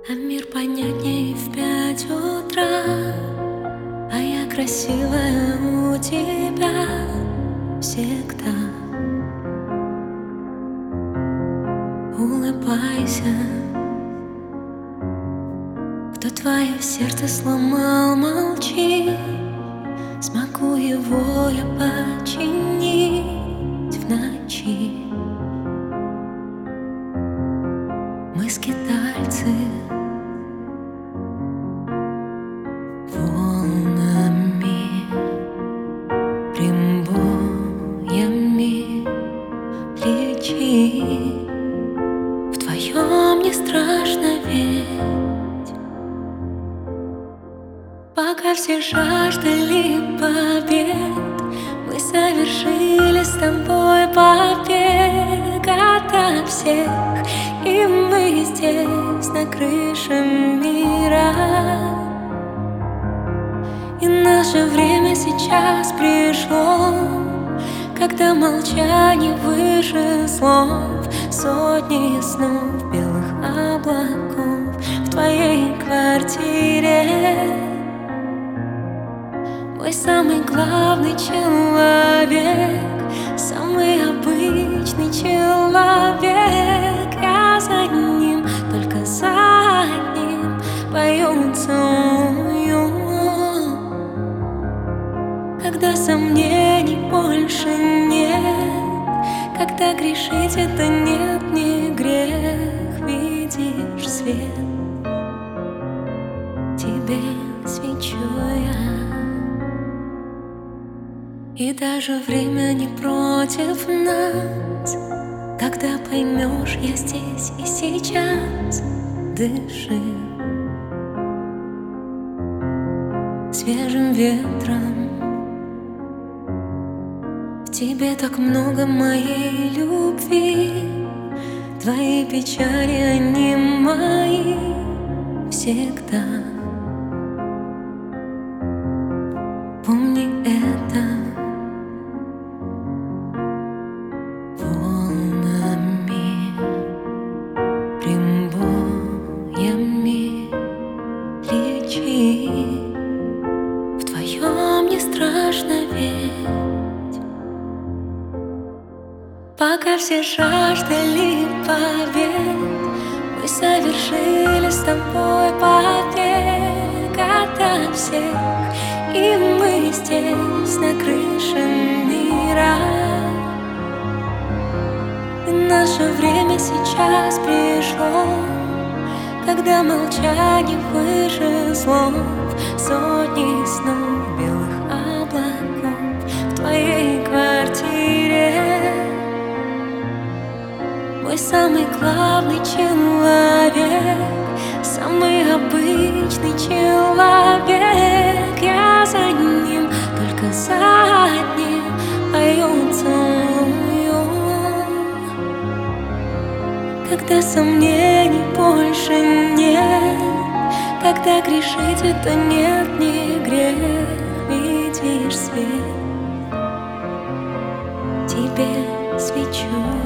А мир понятней в 5 утра, а я красивая у тебя всегда. Улыбайся, кто твое сердце сломал, молчи. Смогу его я починить в ночи. Мы скитальцы волнами, прибоями речи. Вдвоем не страшно ведь, пока все жаждали побед, мы совершили с тобой побег ото всех. И мы здесь, на крыше мира, и наше время сейчас пришло, когда молчание выше слов. Сотни снов, белых облаков в твоей квартире. Мой самый главный человек, самый обычный человек. Я за ним, только за ним пою, целую. Когда сомнений больше нет, когда грешить это нет, не грех. Видишь свет, тебе свечу я. И даже время не против нас, когда поймешь, я здесь и сейчас. Дыши свежим ветром, в тебе так много моей любви. Твои печали, они мои всегда. Помни это. Волнами, прибоями лечи. Вдвоем не страшно ведь, пока все жаждали побед, мы совершили с тобой побег ото всех. И мы здесь, на крыше мира, и наше время сейчас пришло, когда молчание выше слов. Сотни снов, белых облаков в твоей квартире. Мой самый главный человек, самый обычный человек. Я за ним, только за ним пою, целую. Когда сомнений больше нет, когда грешить это нет, не грех. Видишь свет, тебе свечу.